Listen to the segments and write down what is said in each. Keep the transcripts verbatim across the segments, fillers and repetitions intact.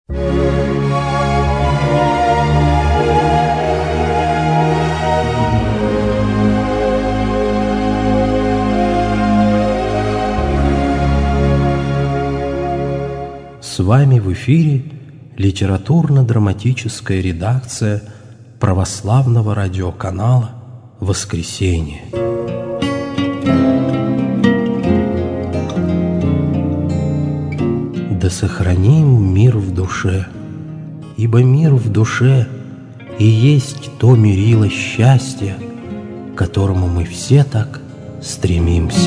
С вами в эфире литературно-драматическая редакция православного радиоканала «Воскресенье». Да сохраним мир в душе, ибо мир в душе и есть то мерило счастья, к которому мы все так стремимся.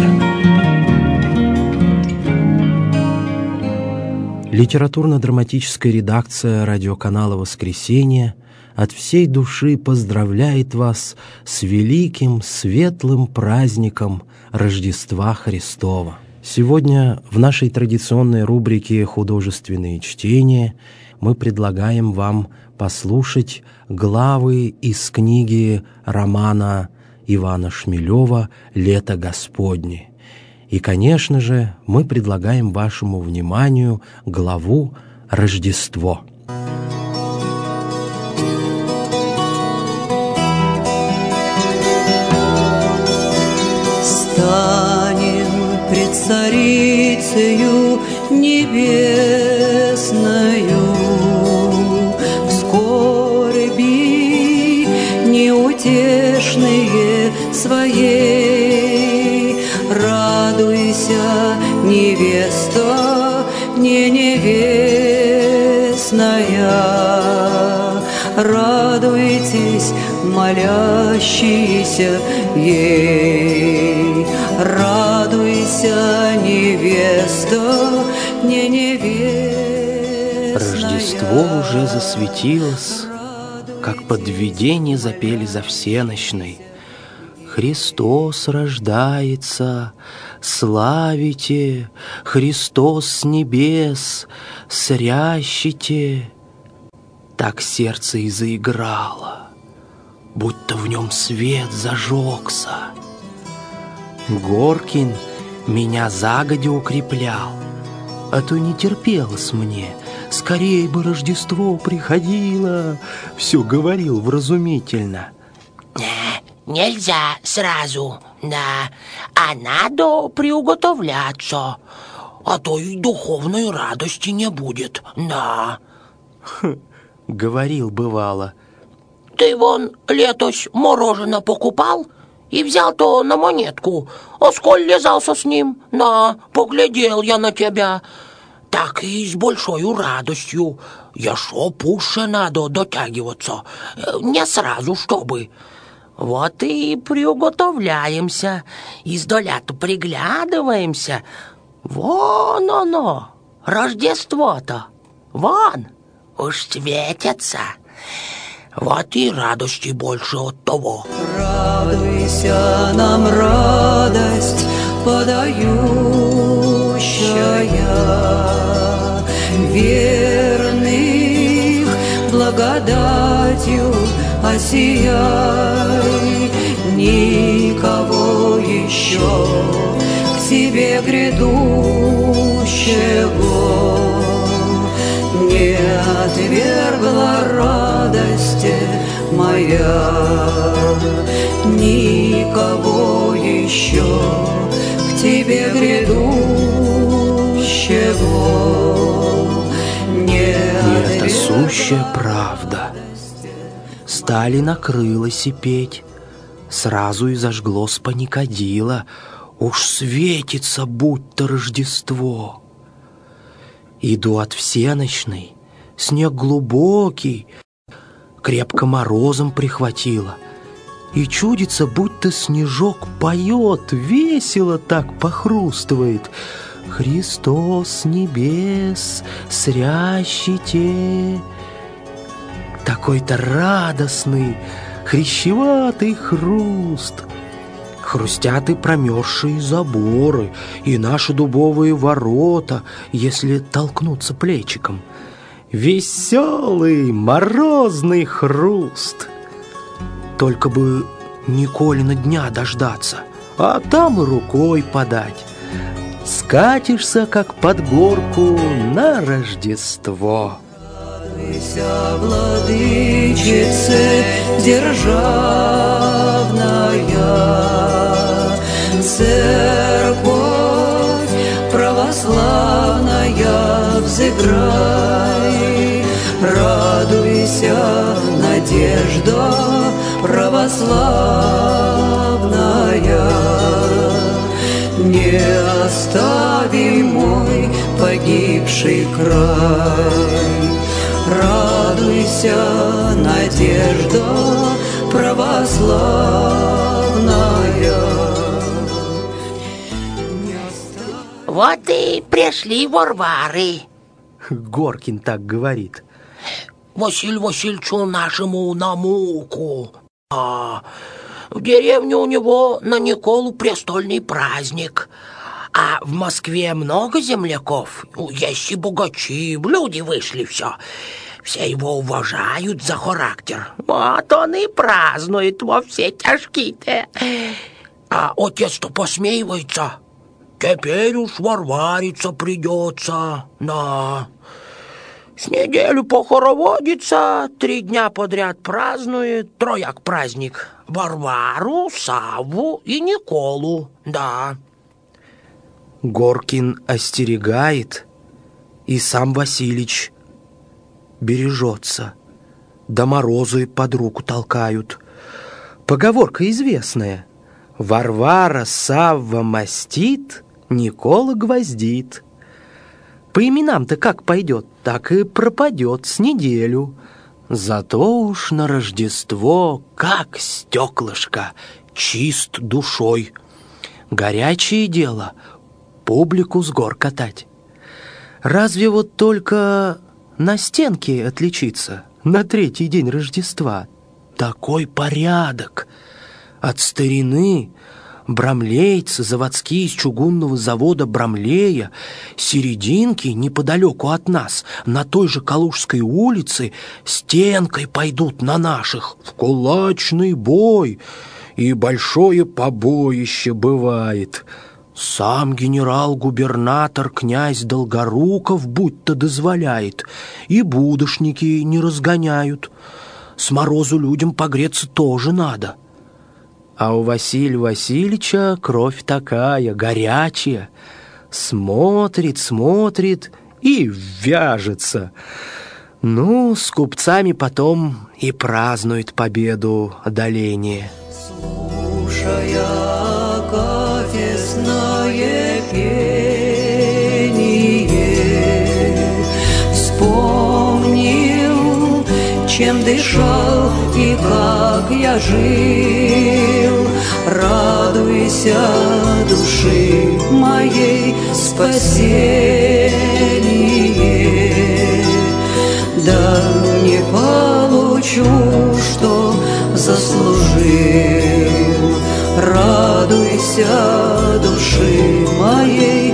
Литературно-драматическая редакция радиоканала «Воскресенье» от всей души поздравляет вас с великим светлым праздником Рождества Христова. Сегодня в нашей традиционной рубрике «Художественные чтения» мы предлагаем вам послушать главы из книги романа Ивана Шмелева «Лето Господне». И, конечно же, мы предлагаем вашему вниманию главу «Рождество». Станем пред Царицею Небесною, в скорби неутешные своей. Радуйся, невеста, не невестная, радуйтесь, молящиеся ей. Радуйся, невеста, не невестная. Рождество уже засветилось, как под видение запели за всенощной. Христос рождается, славите, Христос с небес, срящите. Так сердце и заиграло, будто в нем свет зажегся. Горкин меня загодя укреплял, а то не терпелось мне, скорее бы Рождество приходило, все говорил вразумительно. Нельзя сразу, да, а надо приуготовляться, а то и духовной радости не будет, да. Хм, говорил бывало. Ты вон летось мороженое покупал и взял-то на монетку, а сколь лизался с ним, да, поглядел я на тебя, так и с большой радостью. Я шо пуще надо дотягиваться, не сразу, чтобы... Вот и приуготовляемся, издалека приглядываемся. Вон оно, Рождество-то, вон, уж светится. Вот и радости больше от того. Радуйся нам, радость подающая, верных благодатью осияй. Никого еще к себе грядущего не отвергла радости моя. Никого еще к тебе грядущего не отвергла. И это сущая правда. Стали накрылось и петь, сразу и зажглось паникадило, уж светится, будто Рождество. Иду от всенощной, снег глубокий, крепко морозом прихватило, и чудится, будто снежок поет, весело так похрустывает. Христос с небес срящите. Такой-то радостный, хрящеватый хруст. Хрустят и промерзшие заборы, и наши дубовые ворота, если толкнуться плечиком. Веселый, морозный хруст. Только бы Николина дня дождаться, а там и рукой подать. Скатишься, как под горку, на Рождество. Радуйся, владычице державная, церковь православная, взыграй. Радуйся, надежда православная, не оставим мой погибший край. Радуйся, надежда православная. Вот и пришли Варвары. Горкин так говорит. Василию Васильевичу нашему на муку. А в деревне у него на Николу престольный праздник. А в Москве много земляков, есть и богачи, люди вышли все. Все его уважают за характер. Вот он и празднует во все тяжкие-то. А отец-то посмеивается. Теперь уж Варвариться придется. Да. С неделю похороводится, три дня подряд празднует, трояк праздник. Варвару, Савву и Николу, да. Горкин остерегает, и сам Василич бережется. Да морозы под руку толкают. Поговорка известная: Варвара Савва мастит, Никола гвоздит. По именам-то как пойдет, так и пропадет с неделю. Зато уж на Рождество, как стеклышко, чист душой. Горячее дело публику с гор катать. Разве вот только на стенке отличиться на третий день Рождества? Такой порядок! От старины брамлейцы, заводские из чугунного завода Брамлея, серединки неподалеку от нас, на той же Калужской улице, стенкой пойдут на наших в кулачный бой, и большое побоище бывает. Сам генерал-губернатор князь Долгоруков будто дозволяет, и будошники не разгоняют. С морозу людям погреться тоже надо. А у Василия Васильевича кровь такая, горячая. Смотрит, смотрит и вяжется. Ну, с купцами потом и празднует победу одоления. Слушая кафесное пение, вспомнил, чем дышал и как я жил. Радуйся, души моей, спасение. Да не получу, что заслужил. Радуйся, души моей,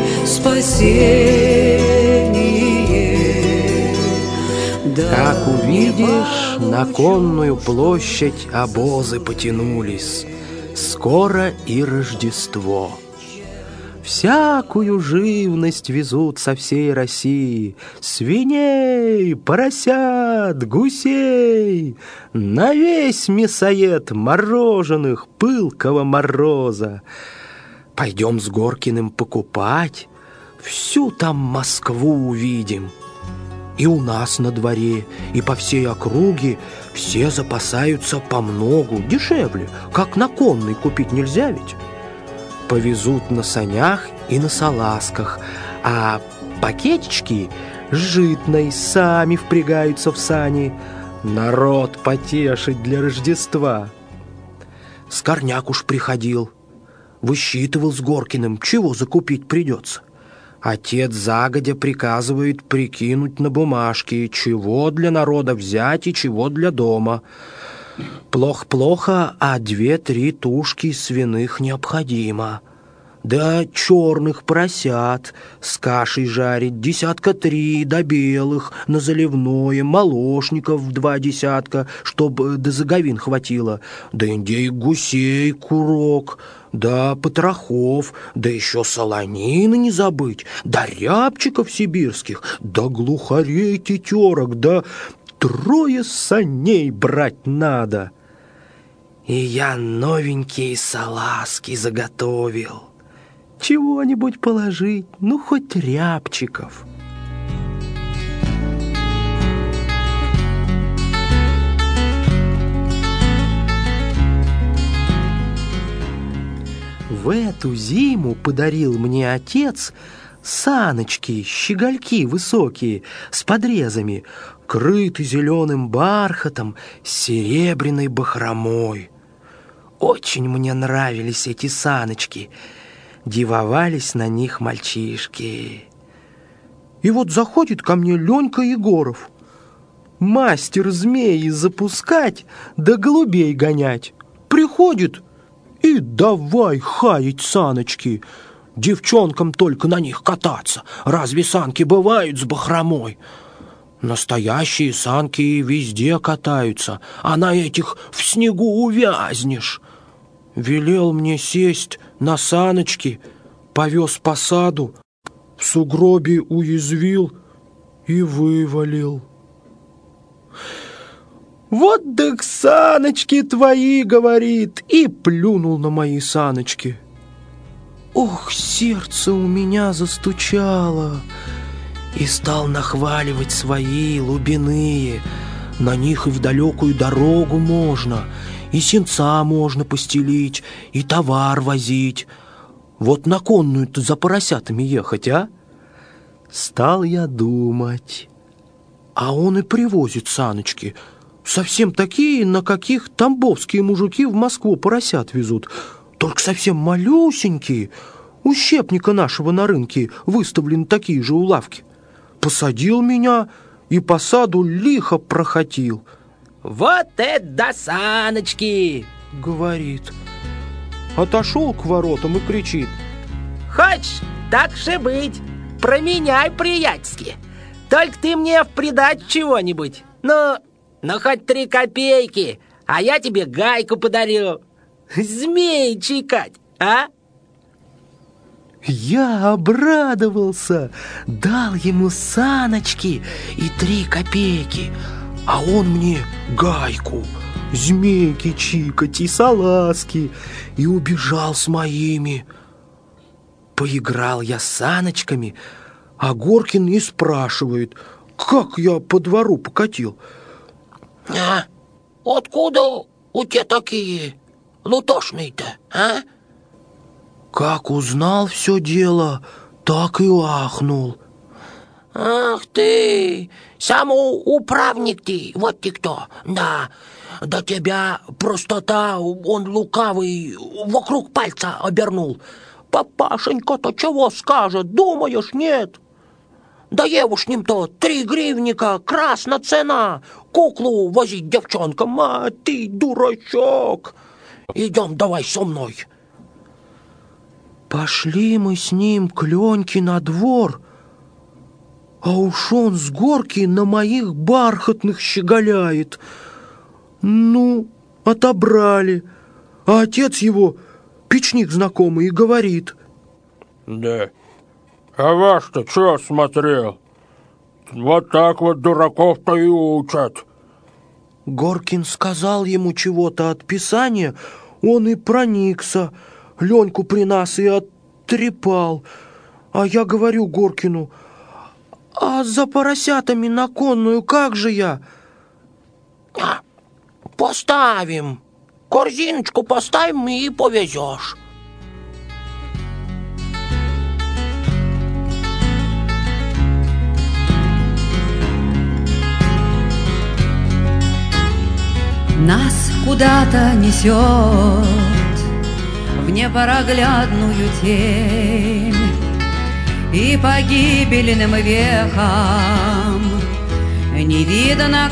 спасение. Да как увидишь, на конную площадь обозы потянулись. Скоро и Рождество. Всякую живность везут со всей России: свиней, поросят, гусей, на весь мясоед мороженых пылкого мороза. Пойдем с Горкиным покупать, всю там Москву увидим. И у нас на дворе, и по всей округе все запасаются помногу, дешевле, как на конной купить нельзя ведь. Повезут на санях и на салазках, а пакетички с житной сами впрягаются в сани. Народ потешить для Рождества. Скорняк уж приходил, высчитывал с Горкиным, чего закупить придется. Отец загодя приказывает прикинуть на бумажке, чего для народа взять и чего для дома. Плохо-плохо, а две-три тушки свиных необходимо. да черных поросят с кашей жарить, десятка три, да белых на заливное, молочников два десятка, чтоб до заговин хватило, да индейк гусей курок, да потрохов, да еще солонины не забыть, да рябчиков сибирских, да глухарей тетерок, да трое саней брать надо. И я новенькие салазки заготовил. Чего-нибудь положить, ну хоть рябчиков. В эту зиму подарил мне отец саночки, щегольки высокие, с подрезами, крыты зеленым бархатом, с серебряной бахромой. Очень мне нравились эти саночки. Дивовались на них мальчишки. И вот заходит ко мне Ленька Егоров, мастер змеи запускать да голубей гонять. Приходит и давай хаять саночки. Девчонкам только на них кататься. Разве санки бывают с бахромой? Настоящие санки везде катаются, а на этих в снегу увязнешь. Велел мне сесть на саночки, повез по саду, в сугробе уязвил и вывалил. «Вот так саночки твои, — говорит, — и плюнул на мои саночки. Ох, сердце у меня застучало, и стал нахваливать свои лубяные. На них и в далекую дорогу можно, и сенца можно постелить, и товар возить. Вот на конную-то за поросятами ехать, а? Стал я думать. А он и привозит саночки, совсем такие, на каких тамбовские мужики в Москву поросят везут, только совсем малюсенькие. У щепника нашего на рынке выставлены такие же у лавки. Посадил меня и по саду лихо прохотил. «Вот это да саночки!» — говорит. Отошел к воротам и кричит: «Хочешь, так же быть, променяй приятельски. Только ты мне в придачу чего-нибудь. Ну, ну хоть три копейки, а я тебе гайку подарю. Змей чайкать, а?» Я обрадовался, дал ему саночки и три копейки, а он мне гайку, змейки чикать и салазки, и убежал с моими. Поиграл я с саночками, а Горкин и спрашивает, как я по двору покатил. А откуда у тебя такие лутошные-то, а? Как узнал все дело, так и ахнул. Ах ты, самоуправник ты, вот ты кто, да. Да тебя простота, он лукавый, вокруг пальца обернул. Папашенька-то чего скажет, думаешь, нет? Да евушним-то три гривника, красна цена, куклу возить девчонкам, а ты дурачок. Идем давай со мной. Пошли мы с ним к Леньке на двор, а уж он с горки на моих бархатных щеголяет. Ну, отобрали, а отец его, печник знакомый, и говорит: «Да, а ваш-то что смотрел? Вот так вот дураков-то и учат». Горкин сказал ему чего-то от писания, он и проникся, Леньку при нас и оттрепал. А я говорю Горкину: «А за поросятами на конную как же я?» А, поставим, корзиночку поставим и повезешь. Нас куда-то несет в непроглядную тень, и погибельным веком не видно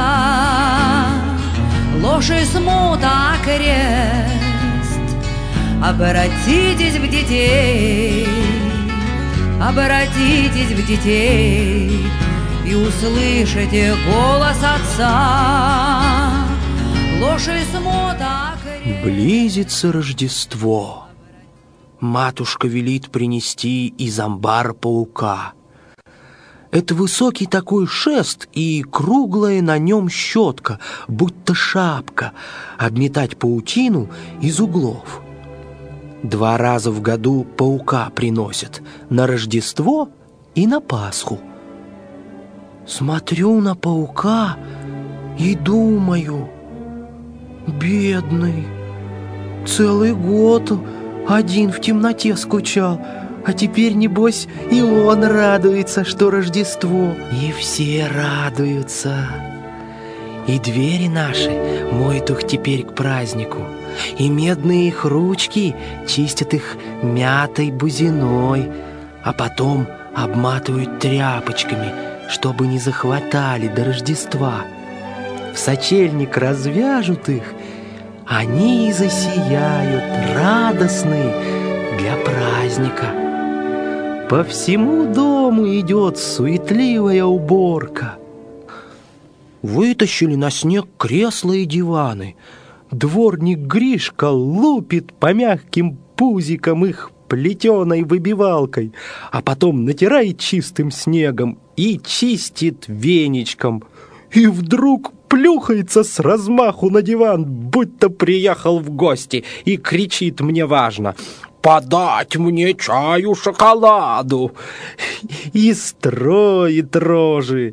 конца. Ложь и смута крест обратитесь в детей, обратитесь в детей и услышите голос отца. Ложь и смота. Близится Рождество. Матушка велит принести из амбара паука. Это высокий такой шест и круглая на нем щетка, будто шапка, обметать паутину из углов. Два раза в году паука приносят, на Рождество и на Пасху. Смотрю на паука и думаю: бедный, целый год один в темноте скучал, а теперь, небось, и он радуется, что Рождество. И все радуются. И двери наши моют их теперь к празднику, и медные их ручки чистят их мятой бузиной, а потом обматывают тряпочками, чтобы не захватали до Рождества. В сочельник развяжут их, они и засияют, радостные для праздника. По всему дому идет суетливая уборка. Вытащили на снег кресла и диваны. Дворник Гришка лупит по мягким пузикам их плетеной выбивалкой, а потом натирает чистым снегом и чистит веничком. И вдруг плюхается с размаху на диван, будто приехал в гости, и кричит мне важно: «Подать мне чаю, шоколаду!» И строит рожи.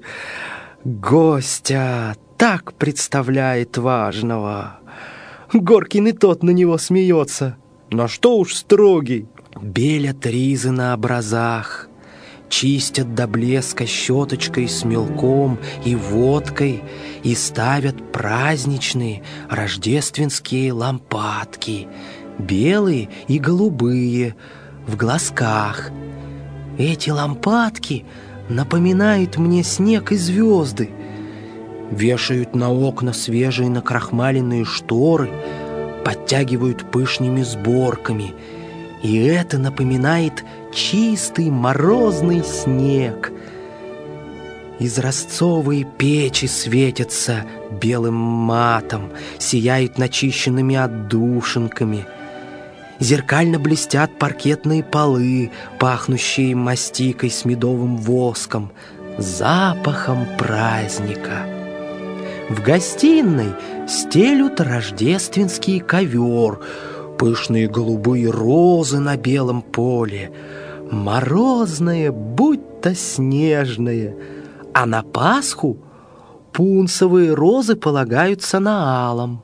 Гостя так представляет важного. Горкин и тот на него смеется. Но что уж строгий. Белят ризы на образах, чистят до блеска щеточкой с мелком и водкой и ставят праздничные рождественские лампадки, белые и голубые, в глазках. Эти лампадки напоминают мне снег и звезды. Вешают на окна свежие накрахмаленные шторы, подтягивают пышными сборками. И это напоминает чистый морозный снег. Изразцовые печи светятся белым матом, сияют начищенными отдушинками. Зеркально блестят паркетные полы, пахнущие мастикой с медовым воском, запахом праздника. В гостиной стелют рождественский ковер, пышные голубые розы на белом поле, морозное, будто снежное, а на Пасху пунцовые розы полагаются на алом.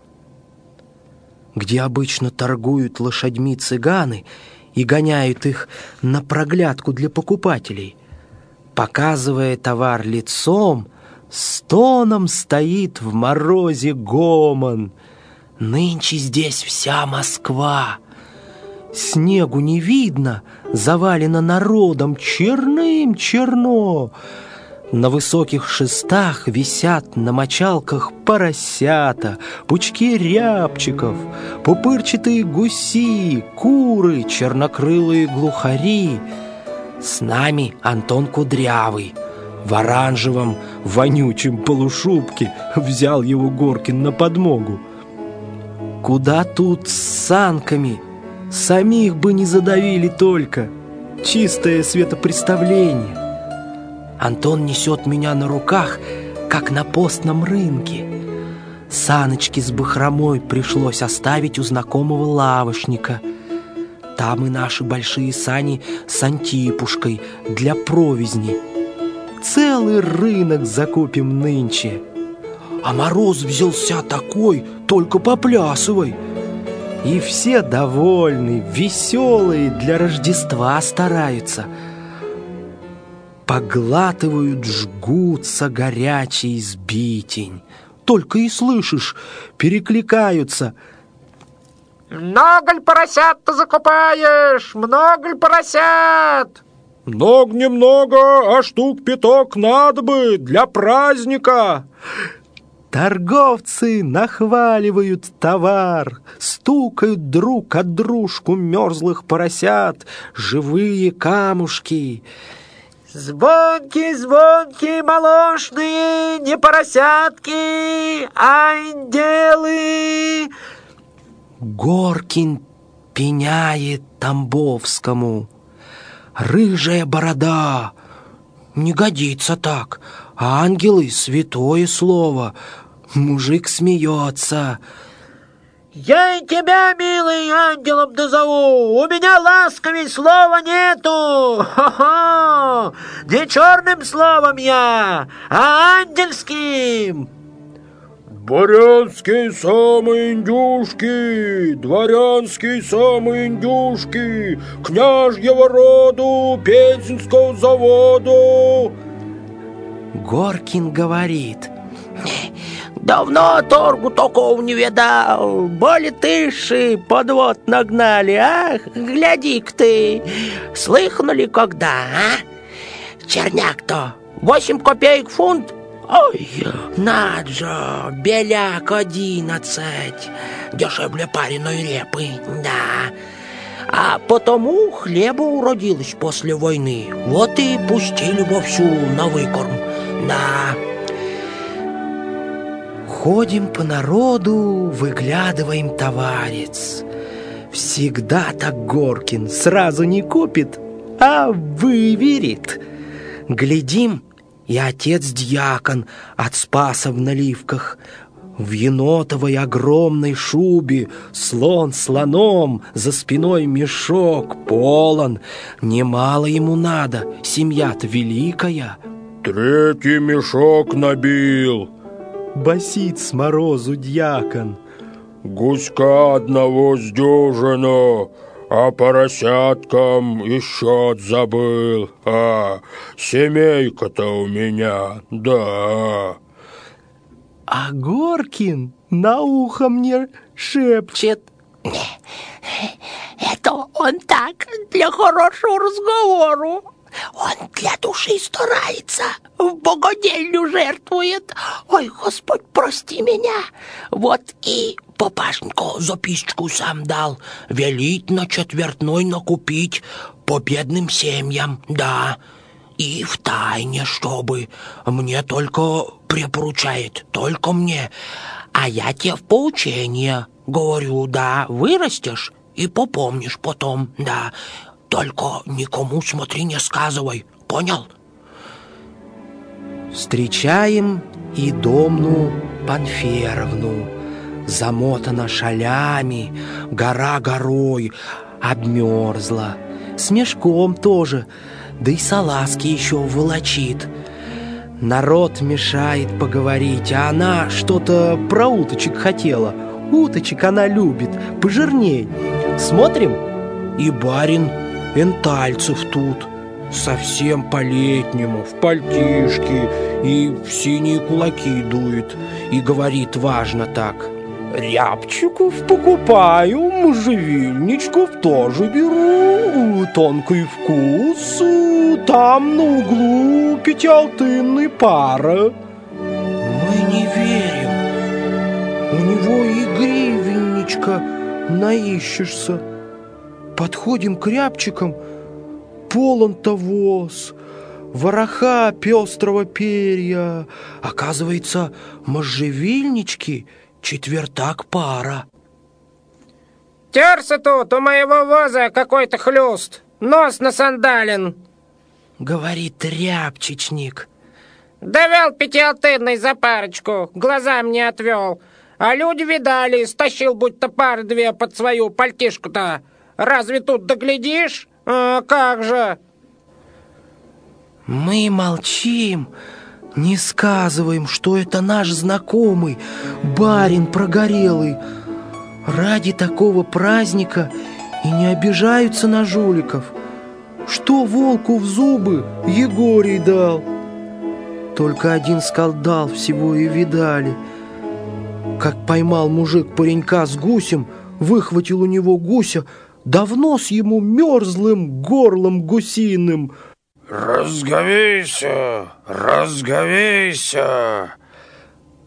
Где обычно торгуют лошадьми цыганы и гоняют их на проглядку для покупателей, показывая товар лицом, стоном стоит в морозе гомон. Нынче здесь вся Москва. Снегу не видно, завалено народом, черным черно. На высоких шестах висят на мочалках поросята, пучки рябчиков, пупырчатые гуси, куры, чернокрылые глухари. С нами Антон Кудрявый. В оранжевом вонючем полушубке взял его Горкин на подмогу. Куда тут с санками? Самих бы не задавили только. Чистое светопредставление. Антон несет меня на руках, как на постном рынке. Саночки с бахромой пришлось оставить у знакомого лавочника. Там и наши большие сани с антипушкой для провизни. Целый рынок закупим нынче. А мороз взялся такой, только поплясывай. И все довольны, веселые, для Рождества стараются. Поглатывают, жгутся горячий сбитень. Только и слышишь, перекликаются: «Много ли поросят ты закупаешь? Много ли поросят?» «Много немного, а штук пяток надо бы для праздника». Торговцы нахваливают товар, стукают друг от дружку мерзлых поросят, живые камушки. Звонки, звонки, молочные, не поросятки, а ангелы. Горкин пеняет Тамбовскому. Рыжая борода. Не годится так. Ангелы — святое слово. Мужик смеется. Я и тебя, милый, ангелом назову. У меня ласковей слова нету. Хо-хо! Не черным словом я, а ангельским. Дворянские самые индюшки, дворянские самые индюшки, княжьего роду, Пензенского заводу. Горкин говорит: давно торгу такого не видал. Боли тыши подвод нагнали, ах, гляди-ка ты. Слыхнули когда, а? Черняк-то восемь копеек фунт. Ой, над же, беляк одиннадцать. Дешевле пареной репы, да. А потому хлеба уродилось после войны. Вот и пустили вовсю на выкорм, да. Ходим по народу, выглядываем товарец. Всегда так Горкин, сразу не купит, а выверит. Глядим, и отец-дьякон от Спаса в наливках, в енотовой огромной шубе, слон слоном, за спиной мешок полон. Немало ему надо, семья-то великая. Третий мешок набил, басит с морозу дьякон. Гуська одного с дюжину, а поросяткам и счет забыл. А, семейка-то у меня, да. А Горкин на ухо мне шепчет: это он так, для хорошего разговора. Он для души старается, в богодельню жертвует. Ой, Господь, прости меня. Вот и папашенька записочку сам дал. Велить на четвертной накупить по бедным семьям, да. И в тайне, чтобы. Мне только препоручает, только мне. А я тебе в поучение говорю, да, вырастешь и попомнишь потом, да. Только никому, смотри, не сказывай, понял? Встречаем и Домну Панферовну. Замотана шалями, гора горой, обмерзла. С мешком тоже, да и салазки еще волочит. Народ мешает поговорить, а она что-то про уточек хотела. Уточек она любит, пожирней. Смотрим, и барин Энтальцев тут, совсем по-летнему, в пальтишке, и в синие кулаки дует, и говорит важно так: рябчиков покупаю, можжевельничков тоже беру, тонкий вкус, там на углу пятиалтынный пара. Мы не верим, у него и гривенничка наищешься. Подходим к рябчикам, полон-то воз, вороха пестрого перья. Оказывается, можжевельнички четвертак пара. Терся тут у моего воза какой-то хлюст, нос насандален, говорит рябчичник. довел пятиалтынный за парочку, глазам не отвел. А люди видали, стащил будто пары две под свою пальтишку-то. Разве тут доглядишь? А как же? Мы молчим, не сказываем, что это наш знакомый, барин прогорелый. Ради такого праздника и не обижаются на жуликов. Что волку в зубы Егорий дал? Только один скандал всего и видали. Как поймал мужик паренька с гусем, выхватил у него гуся, да в нос ему мерзлым горлом гусиным. «Разговейся, разговейся!»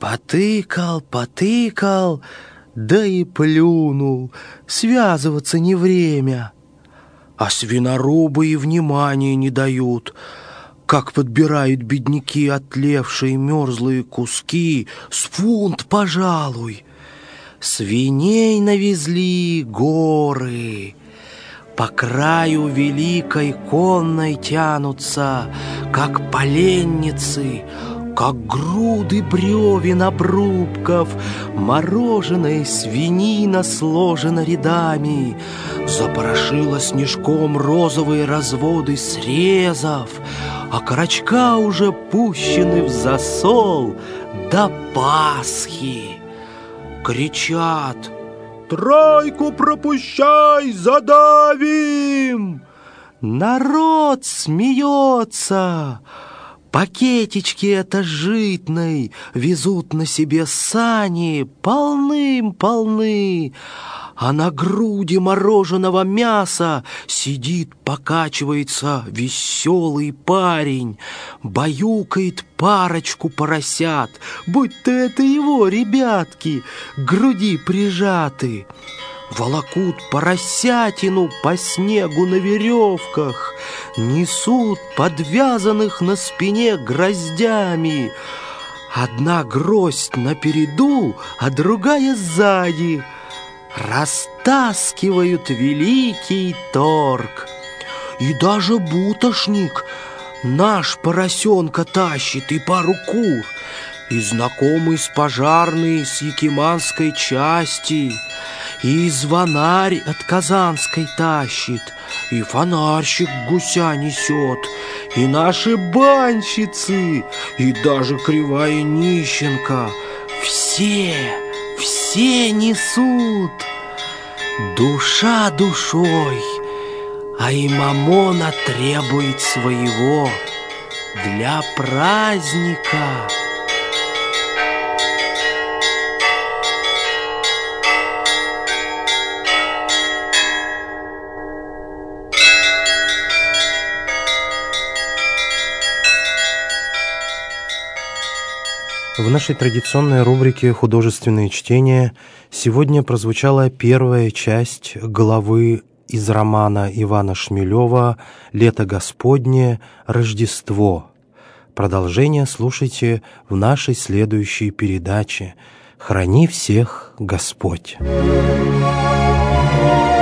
Потыкал, потыкал, да и плюнул. Связываться не время. А свинорубы и внимания не дают. Как подбирают бедняки отлевшие мерзлые куски, с фунт, пожалуй. Свиней навезли горы. По краю великой конной тянутся, как поленницы, как груды бревен обрубков. Мороженая свинина сложена рядами, запорошила снежком розовые разводы срезов, а карачка уже пущены в засол до Пасхи. Кричат: «Тройку пропущай, задавим!» Народ смеется. Пакетички это житной везут на себе сани полным-полны, а на груди мороженого мяса сидит, покачивается веселый парень, баюкает парочку поросят, будь-то это его ребятки, к груди прижаты. Волокут поросятину по снегу на веревках, несут подвязанных на спине гроздями. Одна гроздь напереду, а другая сзади. Растаскивают великий торг. И даже бутошник наш поросенка тащит и пару кур, и знакомый с пожарной с якиманской части, и звонарь от казанской тащит, и фонарщик гуся несет, и наши банщицы, и даже кривая нищенка. Все, все несут. Душа душой, а и мамона требует своего для праздника. В нашей традиционной рубрике «Художественные чтения» сегодня прозвучала первая часть главы из романа Ивана Шмелева «Лето Господне. Рождество». Продолжение слушайте в нашей следующей передаче. Храни всех Господь!